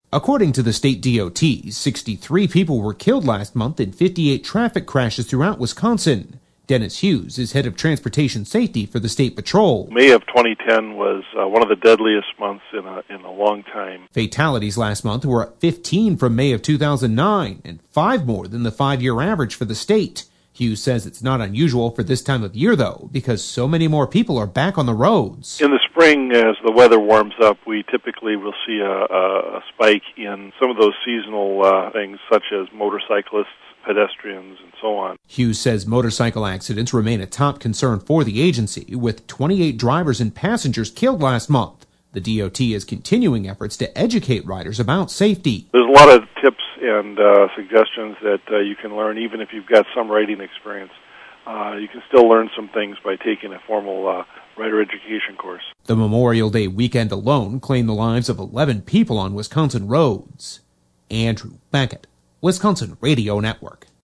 According to the state DOT, 63 people were killed last month in 58 traffic crashes throughout Wisconsin. Dennis Hughes is head of transportation safety for the state patrol. May of 2010 was one of the deadliest months in a long time. Fatalities last month were at 15 from May of 2009 and 5 more than the 5-year average for the state. Hughes says it's not unusual for this time of year, though, because so many more people are back on the roads. In the spring, as the weather warms up, we typically will see a spike in some of those seasonal things, such as motorcyclists, pedestrians, and so on. Hughes says motorcycle accidents remain a top concern for the agency, with 28 drivers and passengers killed last month. The DOT is continuing efforts to educate riders about safety. There's a lot of tips and suggestions that you can learn, even if you've got some riding experience. You can still learn some things by taking a formal rider education course. The Memorial Day weekend alone claimed the lives of 11 people on Wisconsin roads. Andrew Beckett, Wisconsin Radio Network.